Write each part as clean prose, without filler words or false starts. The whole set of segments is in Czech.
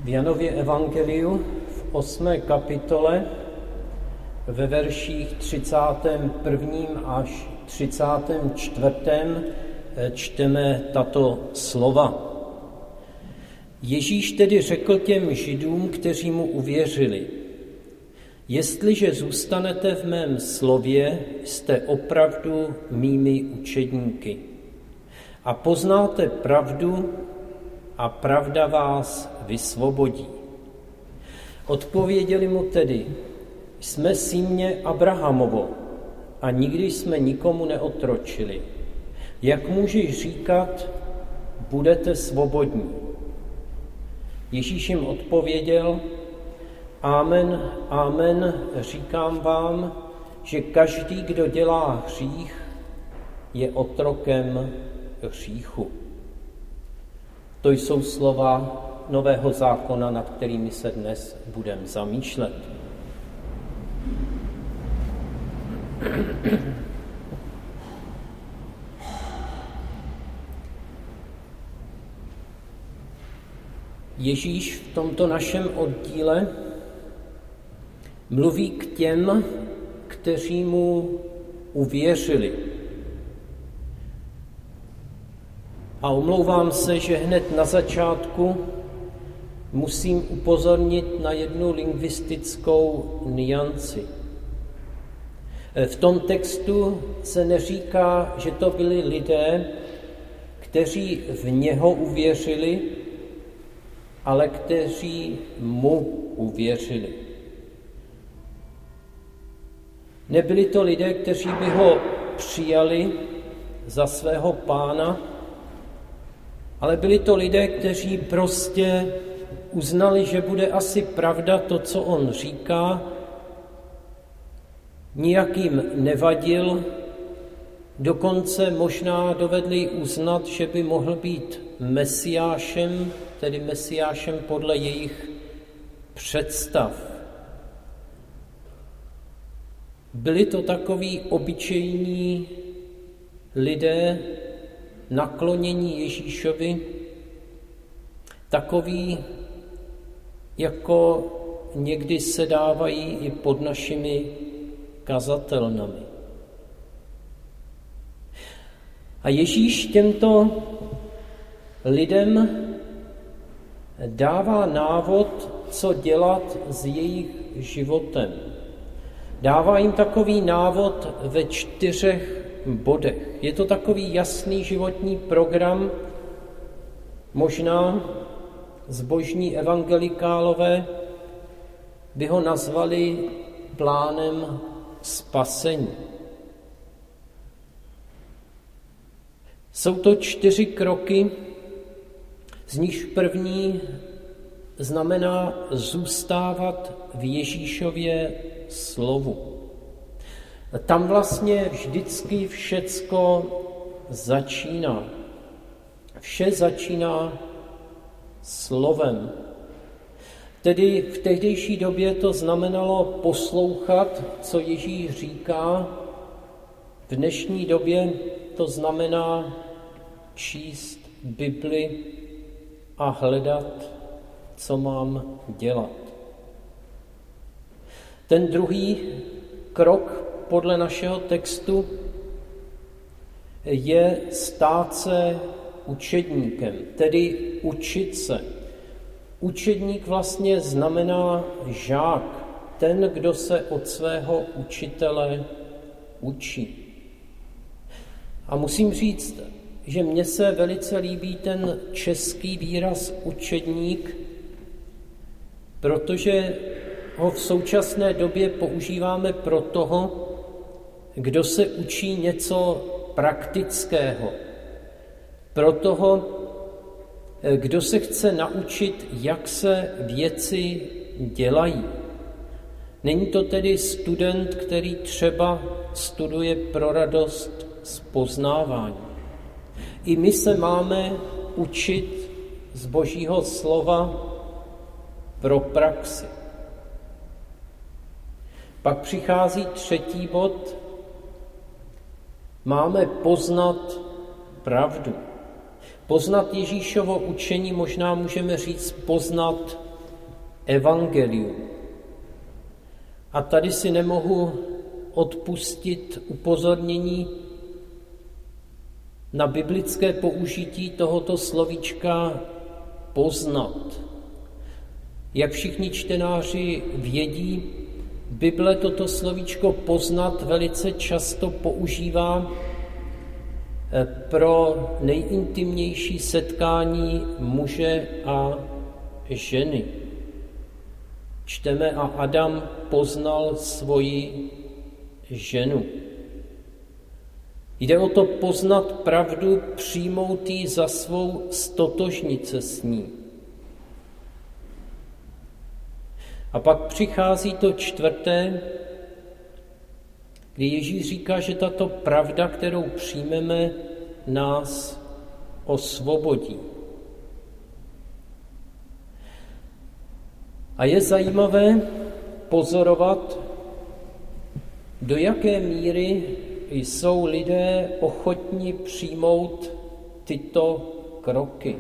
V Janově evangeliu v 8. kapitole ve verších 31. až 34. čteme tato slova. Ježíš tedy řekl těm Židům, kteří mu uvěřili: Jestliže zůstanete v mém slově, jste opravdu mými učedníky. A poznáte pravdu a pravda vás vysvobodí. Odpověděli mu tedy: Jsme símě Abrahamovo a nikdy jsme nikomu neotročili. Jak můžeš říkat, budete svobodní? Ježíš jim odpověděl: Amen, amen, říkám vám, že každý, kdo dělá hřích, je otrokem hříchu. To jsou slova Nového zákona, nad kterými se dnes budeme zamýšlet. Ježíš v tomto našem oddíle mluví k těm, kteří mu uvěřili. A omlouvám se, že hned na začátku musím upozornit na jednu lingvistickou nuanci. V tom textu se neříká, že to byli lidé, kteří v něho uvěřili, ale kteří mu uvěřili. Nebyli to lidé, kteří by ho přijali za svého pána, ale byli to lidé, kteří prostě uznali, že bude asi pravda to, co on říká, nijak jim nevadil, dokonce možná dovedli uznat, že by mohl být mesiášem, tedy mesiášem podle jejich představ. Byli to takoví obyčejní lidé, naklonění Ježíšovi, takoví, jako někdy se dávají i pod našimi kazatelnami. A Ježíš těmto lidem dává návod, co dělat s jejich životem. Dává jim takový návod ve 4 bodech. Je to takový jasný životní program, možná zbožní evangelikálové by ho nazvali plánem spasení. Jsou to 4 kroky, z nichž první znamená zůstávat v Ježíšově slovu. Tam vlastně vždycky všecko začíná. Vše začíná slovem. Tedy v tehdejší době to znamenalo poslouchat, co Ježíš říká. V dnešní době to znamená číst Bibli a hledat, co mám dělat. Ten druhý krok podle našeho textu je stát se učedníkem, tedy učit se. Učedník vlastně znamená žák, ten, kdo se od svého učitele učí. A musím říct, že mně se velice líbí ten český výraz učedník, protože ho v současné době používáme pro toho, kdo se učí něco praktického, pro toho, kdo se chce naučit, jak se věci dělají. Není to tedy student, který třeba studuje pro radost z poznávání. I my se máme učit z Božího slova pro praxi. Pak přichází 3. bod. Máme poznat pravdu. Poznat Ježíšovo učení, možná můžeme říct poznat evangelium. A tady si nemohu odpustit upozornění na biblické použití tohoto slovíčka poznat. Jak všichni čtenáři vědí, Bible toto slovíčko poznat velice často používá pro nejintimnější setkání muže a ženy. Čteme: a Adam poznal svoji ženu. Jde o to poznat pravdu, přijmout ji za svou, stotožnit se s ní. A pak přichází to čtvrté, kdy Ježíš říká, že tato pravda, kterou přijmeme, nás osvobodí. A je zajímavé pozorovat, do jaké míry jsou lidé ochotni přijmout tyto kroky.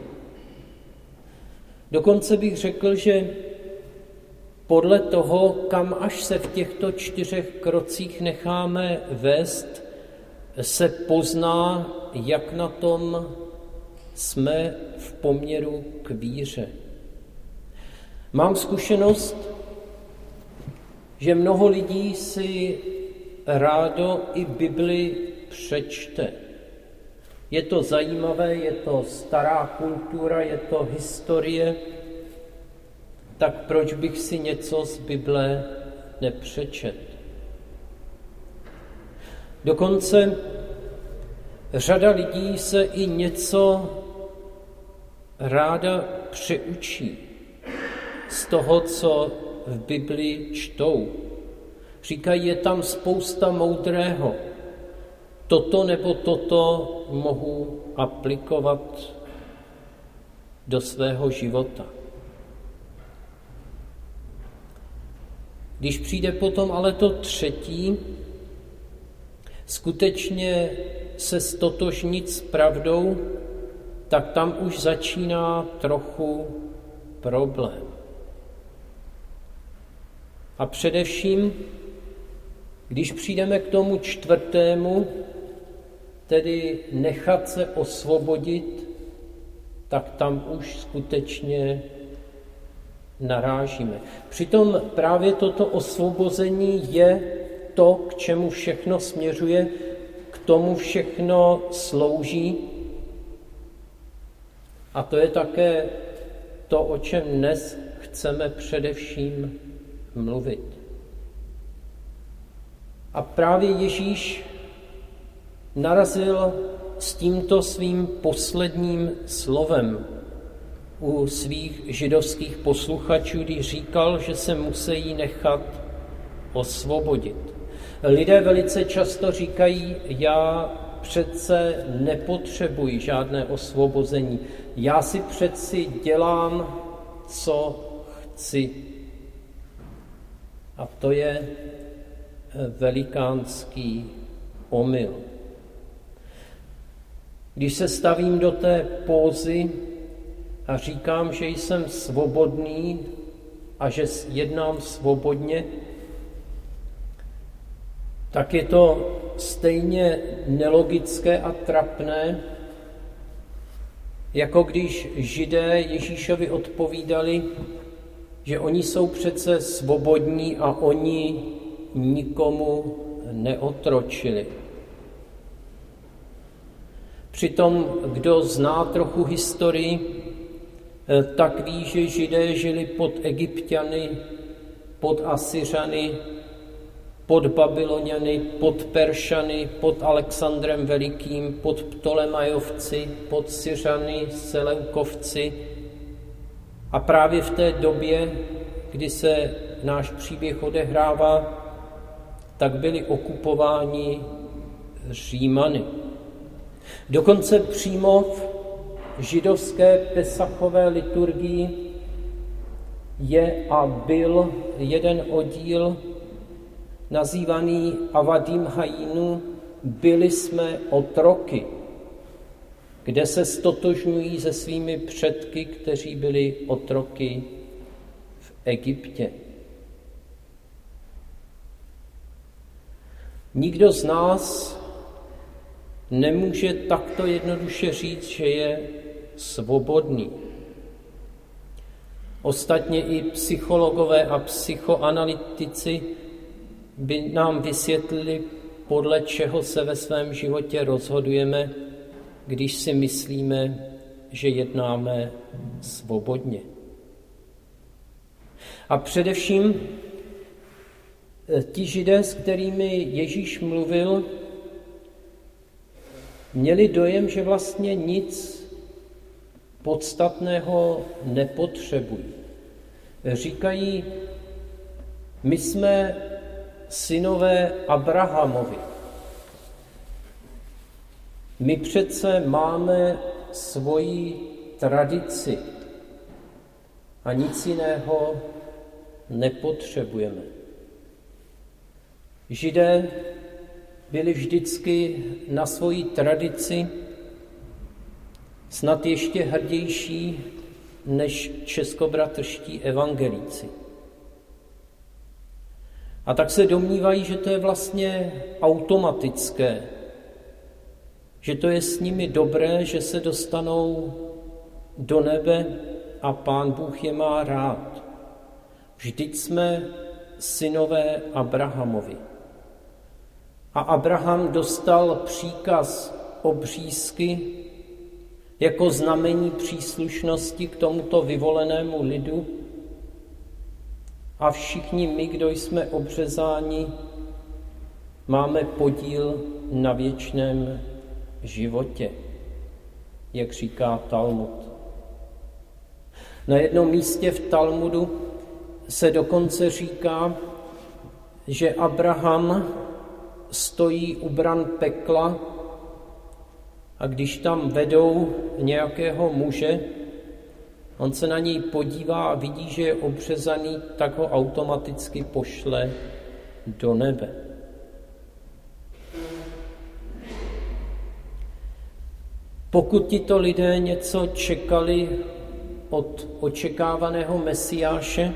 Dokonce bych řekl, že podle toho, kam až se v těchto 4 krocích necháme vést, se pozná, jak na tom jsme v poměru k víře. Mám zkušenost, že mnoho lidí si rádo i Bibli přečte. Je to zajímavé, je to stará kultura, je to historie, tak proč bych si něco z Bible nepřečet? Dokonce řada lidí se i něco ráda přeučí z toho, co v Bibli čtou. Říkají, je tam spousta moudrého. Toto nebo toto mohu aplikovat do svého života. Když přijde potom ale to třetí, skutečně se stotožnit s pravdou, tak tam už začíná trochu problém. A především, když přijdeme k tomu čtvrtému, tedy nechat se osvobodit, tak tam už skutečně narážíme. Přitom právě toto osvobození je to, k čemu všechno směřuje, k tomu všechno slouží. A to je také to, o čem dnes chceme především mluvit. A právě Ježíš narazil s tímto svým posledním slovem u svých židovských posluchačů, když říkal, že se musí nechat osvobodit. Lidé velice často říkají, já přece nepotřebuji žádné osvobození. Já si přeci dělám, co chci. A to je velikánský omyl. Když se stavím do té pózy a říkám, že jsem svobodný a že jednám svobodně, tak je to stejně nelogické a trapné, jako když Židé Ježíšovi odpovídali, že oni jsou přece svobodní a oni nikomu neotročili. Přitom, kdo zná trochu historii, tak ví, že Židé žili pod Egypťany, pod Asyřany, pod Babyloniany, pod Peršany, pod Alexandrem Velikým, pod Ptolemajovci, pod Syřany, Seleukovci. A právě v té době, kdy se náš příběh odehrává, tak byli okupováni Římany. Dokonce přímo v židovské pesachové liturgii je a byl jeden oddíl nazývaný Avadim Hayinu, byli jsme otroky, kde se stotožňují se svými předky, kteří byli otroky v Egyptě. Nikdo z nás nemůže takto jednoduše říct, že je svobodný. Ostatně i psychologové a psychoanalytici by nám vysvětlili, podle čeho se ve svém životě rozhodujeme, když si myslíme, že jednáme svobodně. A především ti Židé, s kterými Ježíš mluvil, měli dojem, že vlastně nic podstatného nepotřebují. Říkají, my jsme synové Abrahamovi. My přece máme svoji tradici a nic jiného nepotřebujeme. Židé byli vždycky na svoji tradici snad ještě hrdější než českobratrští evangelíci. A tak se domnívají, že to je vlastně automatické, že to je s nimi dobré, že se dostanou do nebe a Pán Bůh je má rád. Vždyť jsme synové Abrahamovi. A Abraham dostal příkaz obřízky jako znamení příslušnosti k tomuto vyvolenému lidu a všichni my, kdo jsme obřezáni, máme podíl na věčném životě, jak říká Talmud. Na jednom místě v Talmudu se dokonce říká, že Abraham stojí u bran pekla a když tam vedou nějakého muže, on se na něj podívá a vidí, že je obřezaný, tak ho automaticky pošle do nebe. Pokud tito lidé něco čekali od očekávaného Mesiáše,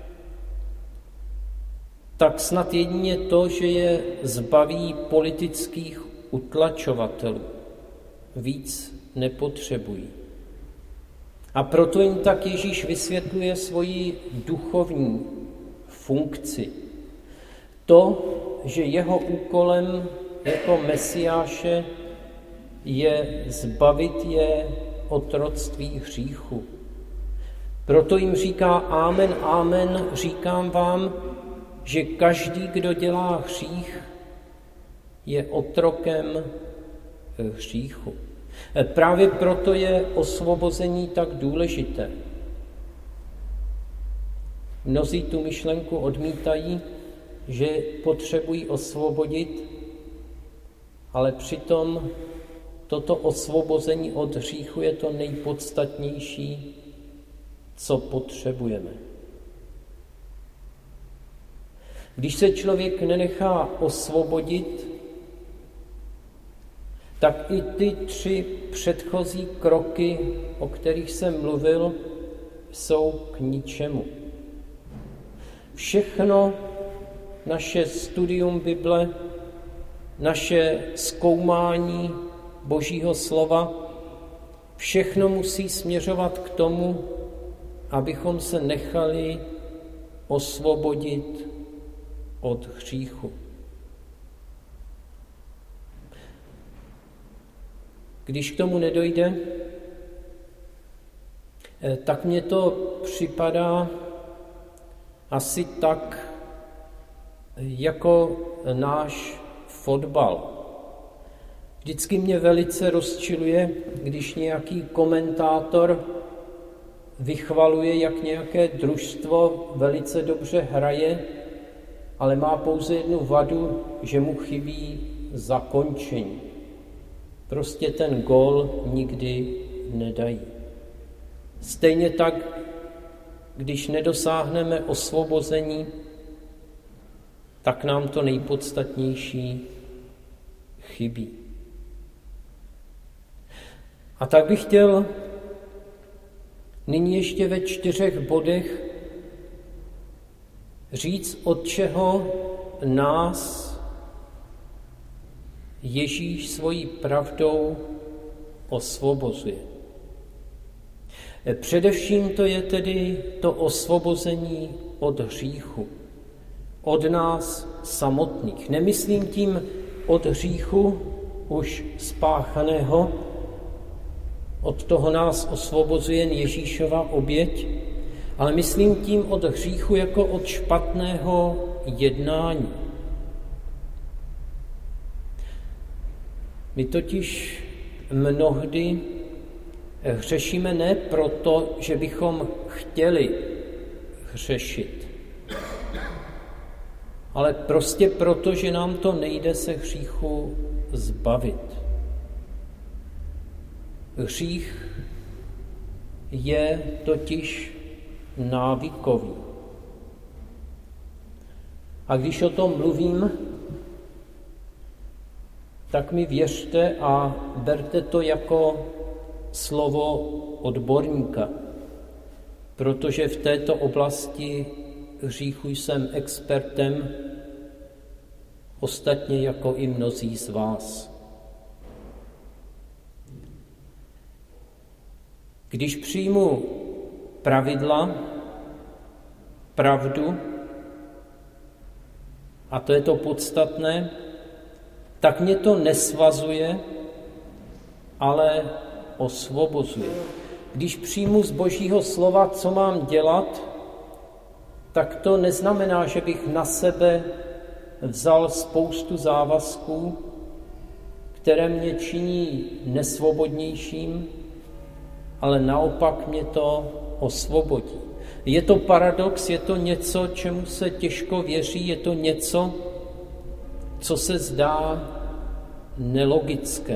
tak snad jedině to, že je zbaví politických utlačovatelů. Víc nepotřebují. A proto jim tak Ježíš vysvětluje svoji duchovní funkci. To, že jeho úkolem jako Mesiáše je zbavit je otroctví hříchu. Proto jim říká amen, amen, říkám vám, že každý, kdo dělá hřích, je otrokem hříchu. Právě proto je osvobození tak důležité. Mnozí tu myšlenku odmítají, že potřebují osvobodit, ale přitom toto osvobození od hříchu je to nejpodstatnější, co potřebujeme. Když se člověk nenechá osvobodit, tak i ty 3 předchozí kroky, o kterých jsem mluvil, jsou k ničemu. Všechno naše studium Bible, naše zkoumání Božího slova, všechno musí směřovat k tomu, abychom se nechali osvobodit od hříchu. Když k tomu nedojde, tak mně to připadá asi tak, jako náš fotbal. Vždycky mě velice rozčiluje, když nějaký komentátor vychvaluje, jak nějaké družstvo velice dobře hraje, ale má pouze jednu vadu, že mu chybí zakončení. Prostě ten gól nikdy nedají. Stejně tak, když nedosáhneme osvobození, tak nám to nejpodstatnější chybí. A tak bych chtěl nyní ještě ve 4 bodech Říct, od čeho nás Ježíš svojí pravdou osvobozuje. Především to je tedy to osvobození od hříchu, od nás samotných. Nemyslím tím od hříchu už spáchaného, od toho nás osvobozuje jen Ježíšova oběť, ale myslím tím od hříchu jako od špatného jednání. My totiž mnohdy hřešíme ne proto, že bychom chtěli hřešit, ale prostě proto, že nám to nejde se hříchu zbavit. Hřích je totiž návykový. A když o tom mluvím, tak mi věřte a berte to jako slovo odborníka, protože v této oblasti hříchu jsem expertem, ostatně jako i mnozí z vás. Když přijmu pravidla, pravdu, a to je to podstatné, tak mě to nesvazuje, ale osvobozuje. Když přijmu z Božího slova, co mám dělat, tak to neznamená, že bych na sebe vzal spoustu závazků, které mě činí nesvobodnějším, ale naopak mě to osvobodí. Je to paradox, je to něco, čemu se těžko věří, je to něco, co se zdá nelogické,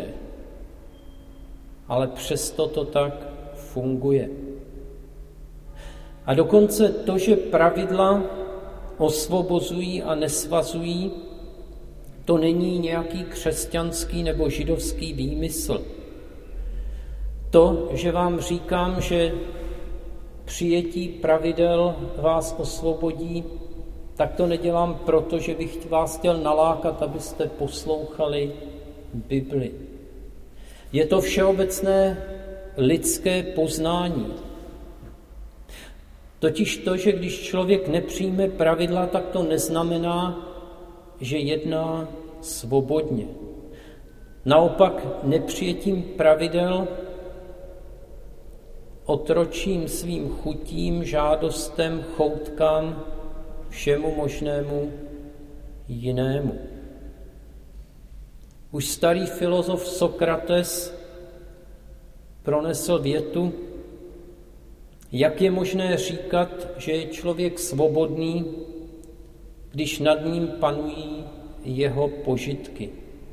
ale přesto to tak funguje. A dokonce to, že pravidla osvobozují a nesvazují, to není nějaký křesťanský nebo židovský výmysl. To, že vám říkám, že přijetí pravidel vás osvobodí, tak to nedělám proto, že bych vás chtěl nalákat, abyste poslouchali Bibli. Je to všeobecné lidské poznání. Totiž to, že když člověk nepřijme pravidla, tak to neznamená, že jedná svobodně. Naopak nepřijetím pravidel otročím svým chutím, žádostem, choutkám, všemu možnému jinému. Už starý filozof Sokrates pronesl větu, jak je možné říkat, že je člověk svobodný, když nad ním panují jeho požitky.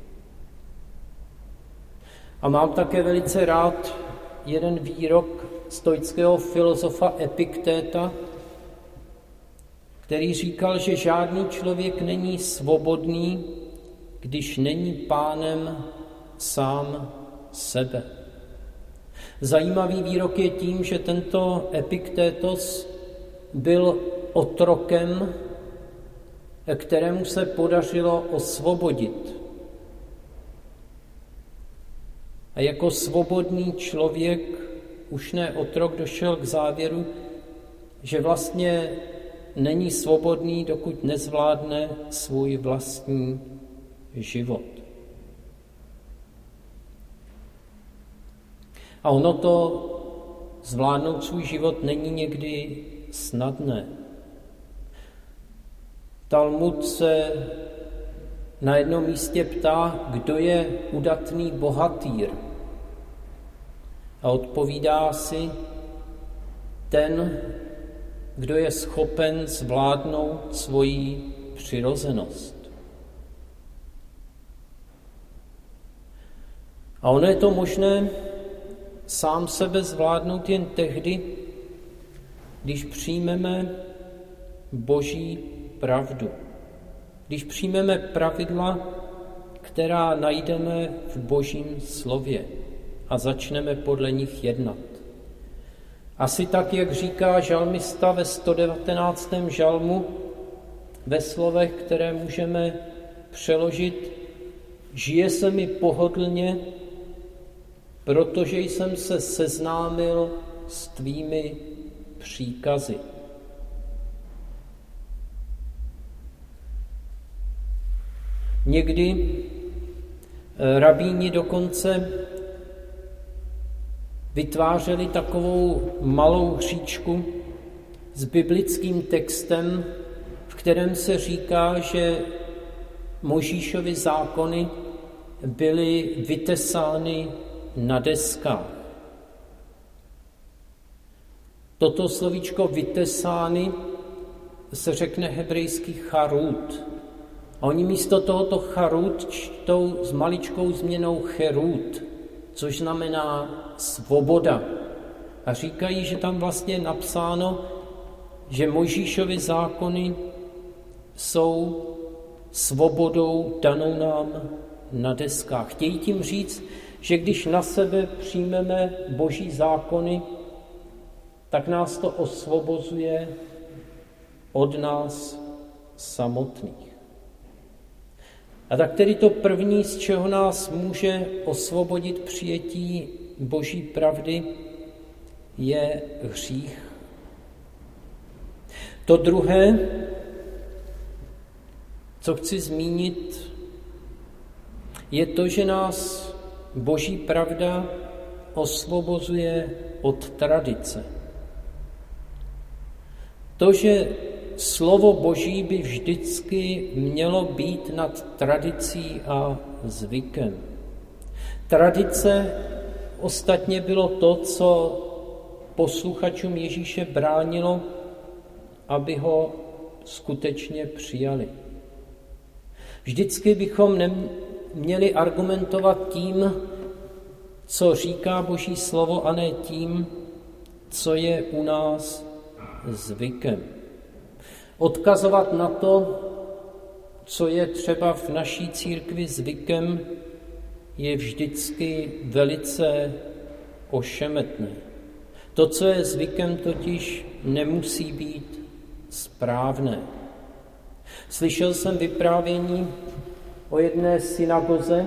A mám také velice rád jeden výrok stoického filozofa Epiktéta, který říkal, že žádný člověk není svobodný, když není pánem sám sebe. Zajímavý výrok je tím, že tento Epiktétos byl otrokem, kterému se podařilo osvobodit. A jako svobodný člověk, už ne otrok, došel k závěru, že vlastně není svobodný, dokud nezvládne svůj vlastní život. A ono to zvládnout svůj život není někdy snadné. Talmud se na jednom místě ptá, kdo je udatný bohatýr. A odpovídá si ten, kdo je schopen zvládnout svoji přirozenost. A ono je to možné sám sebe zvládnout jen tehdy, když přijmeme Boží pravdu. Když přijmeme pravidla, která najdeme v Božím slově a začneme podle nich jednat. Asi tak, jak říká žalmista ve 119. žalmu, ve slovech, které můžeme přeložit: žije se mi pohodlně, protože jsem se seznámil s tvými příkazy. Někdy rabíni dokonce vytvářeli takovou malou hříčku s biblickým textem, v kterém se říká, že Mojžíšovy zákony byly vytesány na deskách. Toto slovíčko vytesány se řekne hebrejský charut. A oni místo tohoto charut čtou s maličkou změnou cherut, což znamená svoboda. A říkají, že tam vlastně je napsáno, že Mojžíšovy zákony jsou svobodou danou nám na deskách. Chtějí tím říct, že když na sebe přijmeme Boží zákony, tak nás to osvobozuje od nás samotných. A tak tedy to první, z čeho nás může osvobodit přijetí Boží pravdy, je hřích. To druhé, co chci zmínit, je to, že nás Boží pravda osvobozuje od tradice. To, že slovo Boží by vždycky mělo být nad tradicí a zvykem. Tradice ostatně bylo to, co posluchačům Ježíše bránilo, aby ho skutečně přijali. Vždycky bychom neměli argumentovat tím, co říká Boží slovo, a ne tím, co je u nás zvykem. Odkazovat na to, co je třeba v naší církvi zvykem, je vždycky velice ošemetné. To, co je zvykem, totiž nemusí být správné. Slyšel jsem vyprávění o jedné synagoze,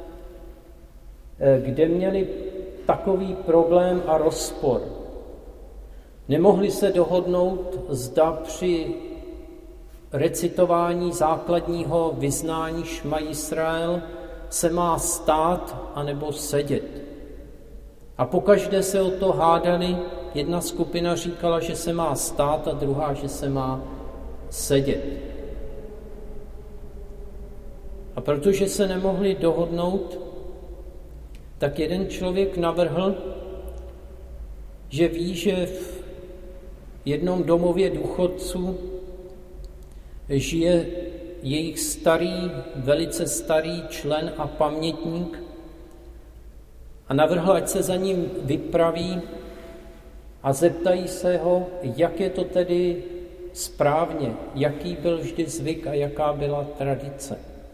kde měli takový problém a rozpor. Nemohli se dohodnout, zda při recitování základního vyznání Šma Jisrael se má stát anebo sedět. A pokaždé se o to hádali, jedna skupina říkala, že se má stát a druhá, že se má sedět. A protože se nemohli dohodnout, tak jeden člověk navrhl, že ví, že v jednom domově důchodců žije jejich starý, velice starý člen a pamětník, a navrhl, ať se za ním vypraví a zeptají se ho, jak je to tedy správně, jaký byl vždy zvyk a jaká byla tradice.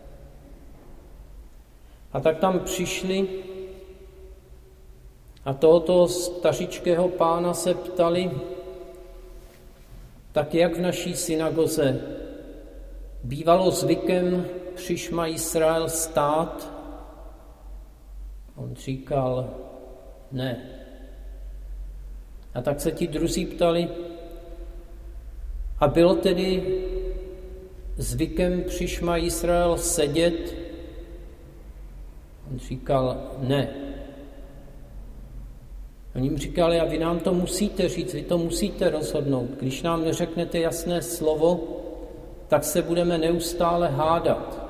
A tak tam přišli a tohoto stařičkého pána se ptali, tak jak v naší synagoze bývalo zvykem při Šma Jisrael stát? On říkal, ne. A tak se ti druzí ptali, a bylo tedy zvykem při Šma Jisrael sedět? On říkal, ne. Oni jim říkali, a vy nám to musíte říct, vy to musíte rozhodnout. Když nám neřeknete jasné slovo, tak se budeme neustále hádat.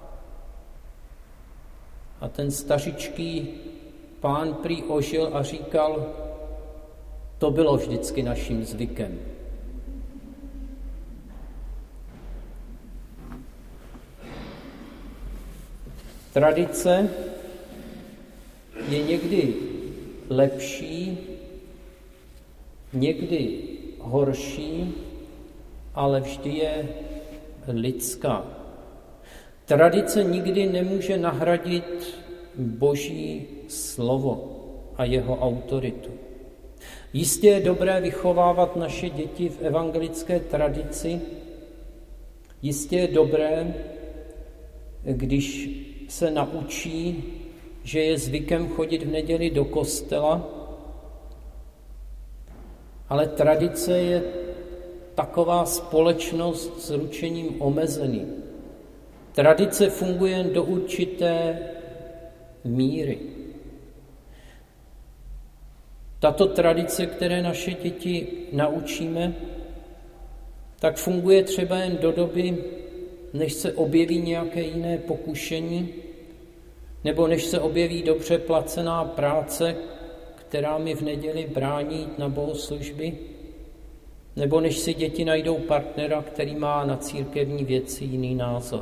A ten stařičký pán prý ožil a říkal, to bylo vždycky naším zvykem. Tradice je někdy lepší, někdy horší, ale vždy je lidská. Tradice nikdy nemůže nahradit Boží slovo a jeho autoritu. Jistě je dobré vychovávat naše děti v evangelické tradici, Jistě je dobré, když se naučí, že je zvykem chodit v neděli do kostela, ale tradice je taková společnost s ručením omezeným. Tradice funguje jen do určité míry. Tato tradice, které naše děti naučíme, tak funguje třeba jen do doby, než se objeví nějaké jiné pokušení, nebo než se objeví dobře placená práce, která mi v neděli brání jít na bohoslužby, nebo než si děti najdou partnera, který má na církevní věci jiný názor.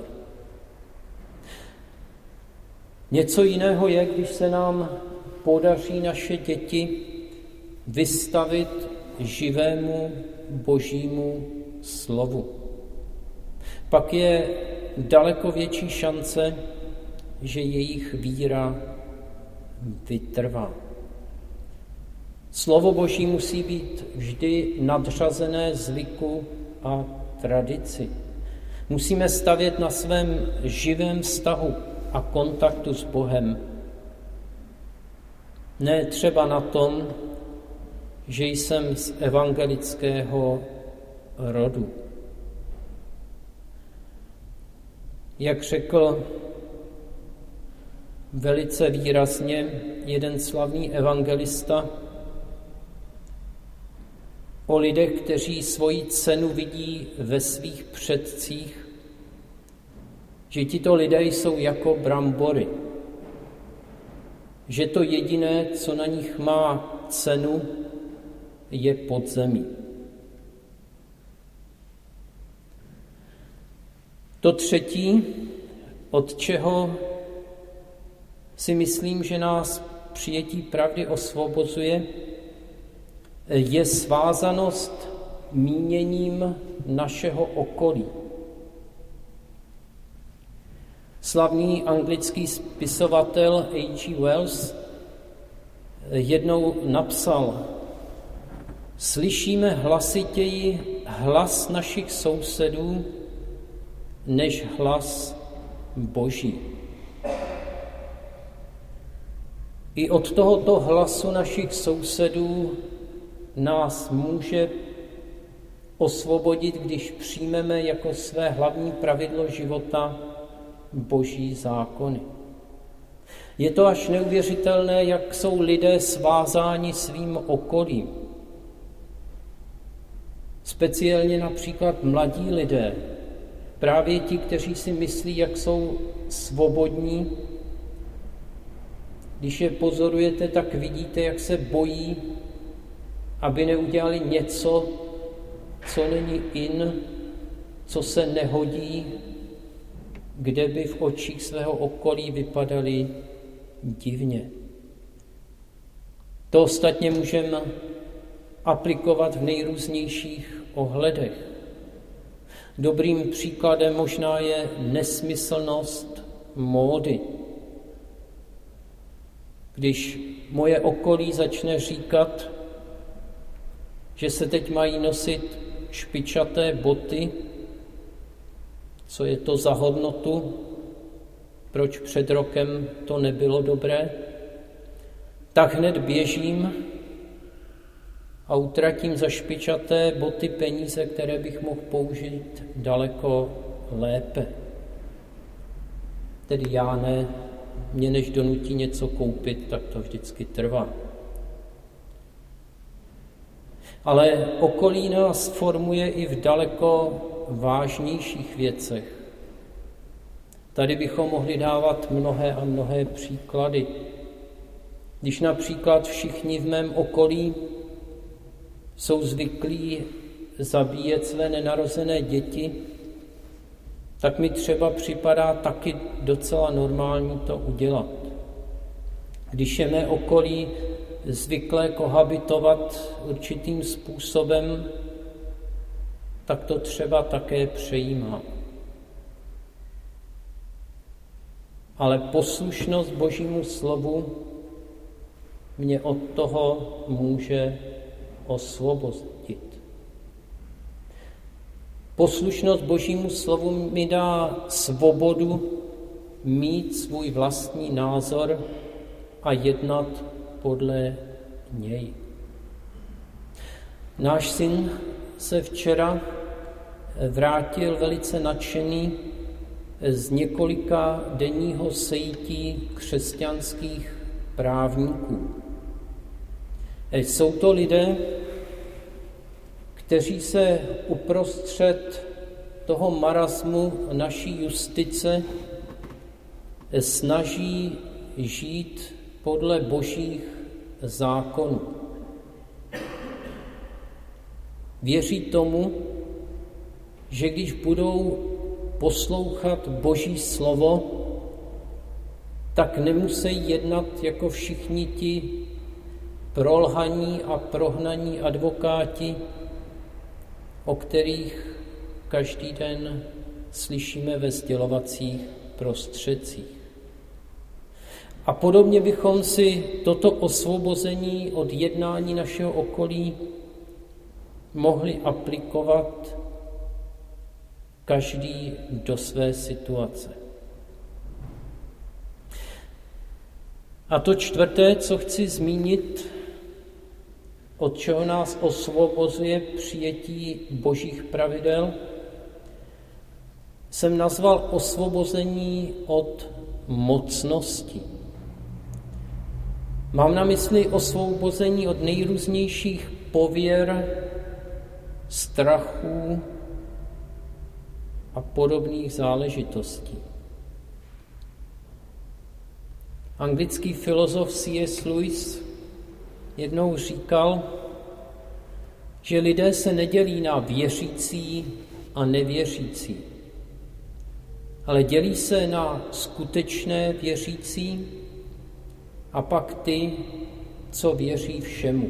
Něco jiného je, když se nám podaří naše děti vystavit živému Božímu slovu. Pak je daleko větší šance, že jejich víra vytrvá. Slovo Boží musí být vždy nadřazené zvyku a tradici. Musíme stavět na svém živém vztahu a kontaktu s Bohem. Ne třeba na tom, že jsem z evangelického rodu. Jak řekl velice výrazně jeden slavný evangelista o lidech, kteří svoji cenu vidí ve svých předcích, že tito lidé jsou jako brambory, že to jediné, co na nich má cenu, je podzemí. To třetí, od čeho si myslím, že nás přijetí pravdy osvobozuje, je svázanost míněním našeho okolí. Slavný anglický spisovatel H.G. Wells jednou napsal: slyšíme hlasitěji hlas našich sousedů než hlas Boží. I od tohoto hlasu našich sousedů nás může osvobodit, když přijmeme jako své hlavní pravidlo života Boží zákony. Je to až neuvěřitelné, jak jsou lidé svázáni svým okolím. Speciálně například mladí lidé, právě ti, kteří si myslí, jak jsou svobodní. Když je pozorujete, tak vidíte, jak se bojí, aby neudělali něco, co není in, co se nehodí, kde by v očích svého okolí vypadali divně. To ostatně můžeme aplikovat v nejrůznějších ohledech. Dobrým příkladem možná je nesmyslnost módy. Když moje okolí začne říkat, že se teď mají nosit špičaté boty, co je to za hodnotu, proč před rokem to nebylo dobré, tak hned běžím a utratím za špičaté boty peníze, které bych mohl použít daleko lépe. Tedy já ne, mě než donutí něco koupit, tak to vždycky trvá. Ale okolí nás formuje i v daleko vážnějších věcech. Tady bychom mohli dávat mnohé a mnohé příklady. Když například všichni v mém okolí jsou zvyklí zabíjet své nenarozené děti, tak mi třeba připadá taky docela normální to udělat. Když je mé okolí zvyklé kohabitovat určitým způsobem, tak to třeba také přejímám. Ale poslušnost Božímu slovu mě od toho může osvobodit. Poslušnost Božímu slovu mi dá svobodu mít svůj vlastní názor a jednat podle něj. Náš syn se včera vrátil velice nadšený z několika denního sejítí křesťanských právníků. Jsou to lidé, kteří se uprostřed toho marasmu naší justice snaží žít podle božích zákonů. Věří tomu, že když budou poslouchat Boží slovo, tak nemusí jednat jako všichni ti prolhaní a prohnaní advokáti, o kterých každý den slyšíme ve sdělovacích prostředcích. A podobně bychom si toto osvobození od jednání našeho okolí mohli aplikovat každý do své situace. A to čtvrté, co chci zmínit, od čeho nás osvobozuje přijetí božích pravidel, jsem nazval osvobození od mocnosti. Mám na mysli osvobození od nejrůznějších pověr, strachů a podobných záležitostí. Anglický filozof C.S. Lewis jednou říkal, že lidé se nedělí na věřící a nevěřící, ale dělí se na skutečné věřící a pak ty, co věří všemu.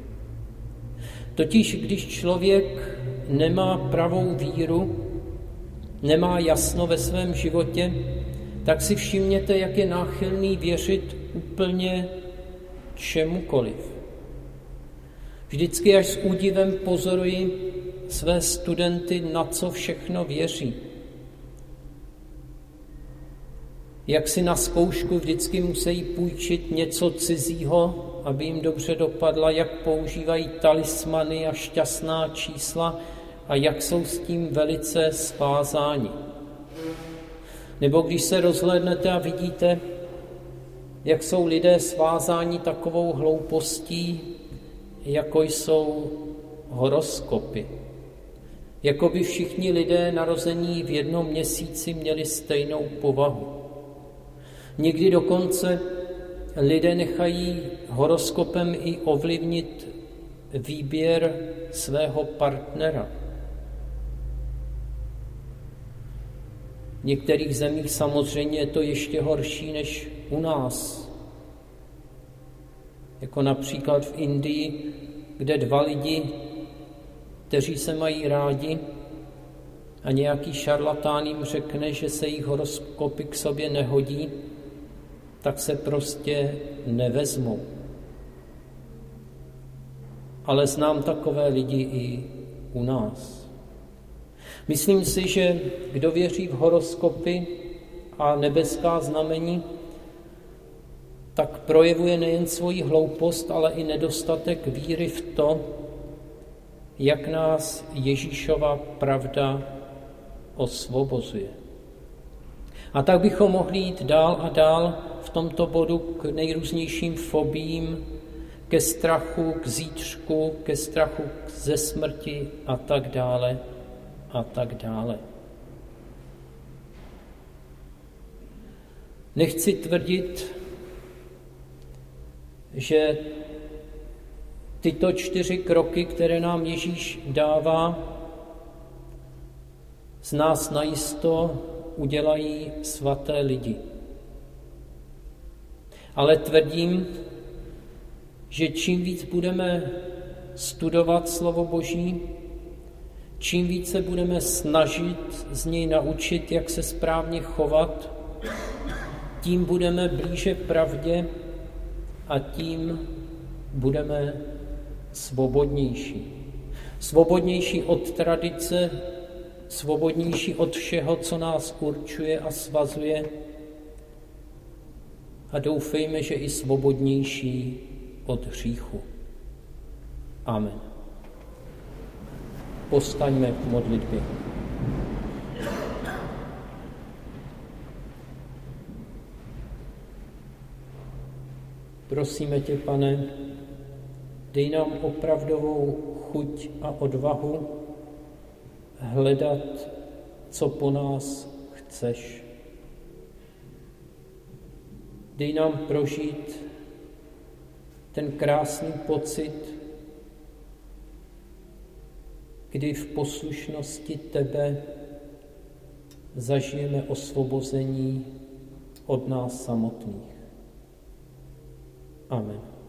Totiž když člověk nemá pravou víru, nemá jasno ve svém životě, tak si všimněte, jak je náchylný věřit úplně čemukoliv. Vždycky až s údivem pozoruji své studenty, na co všechno věří. Jak si na zkoušku vždycky musí půjčit něco cizího, aby jim dobře dopadla, jak používají talismany a šťastná čísla a jak jsou s tím velice svázáni. Nebo když se rozhlédnete a vidíte, jak jsou lidé svázáni takovou hloupostí, jako jsou horoskopy. Jako by všichni lidé narození v jednom měsíci měli stejnou povahu. Někdy dokonce lidé nechají horoskopem i ovlivnit výběr svého partnera. V některých zemích samozřejmě je to ještě horší než u nás. Jako například v Indii, kde dva lidi, kteří se mají rádi, a nějaký šarlatán jim řekne, že se jich horoskopy k sobě nehodí, tak se prostě nevezmou. Ale znám takové lidi i u nás. Myslím si, že kdo věří v horoskopy a nebeská znamení, tak projevuje nejen svoji hloupost, ale i nedostatek víry v to, jak nás Ježíšova pravda osvobozuje. A tak bychom mohli jít dál a dál v tomto bodu k nejrůznějším fobiím, ke strachu, k zítřku, ke strachu ze smrti a tak dále a tak dále. Nechci tvrdit, že tyto 4 kroky, které nám Ježíš dává, z nás najisto udělají svaté lidi. Ale tvrdím, že čím víc budeme studovat slovo Boží, čím více budeme snažit z něj naučit, jak se správně chovat, tím budeme blíže pravdě a tím budeme svobodnější. Svobodnější od tradice, svobodnější od všeho, co nás určuje a svazuje, a doufejme, že i svobodnější od hříchu. Amen. Povstaňme k modlitbě. Prosíme tě, Pane, dej nám opravdovou chuť a odvahu hledat, co po nás chceš. Dej nám prožít ten krásný pocit, kdy v poslušnosti tebe zažijeme osvobození od nás samotných. Amen.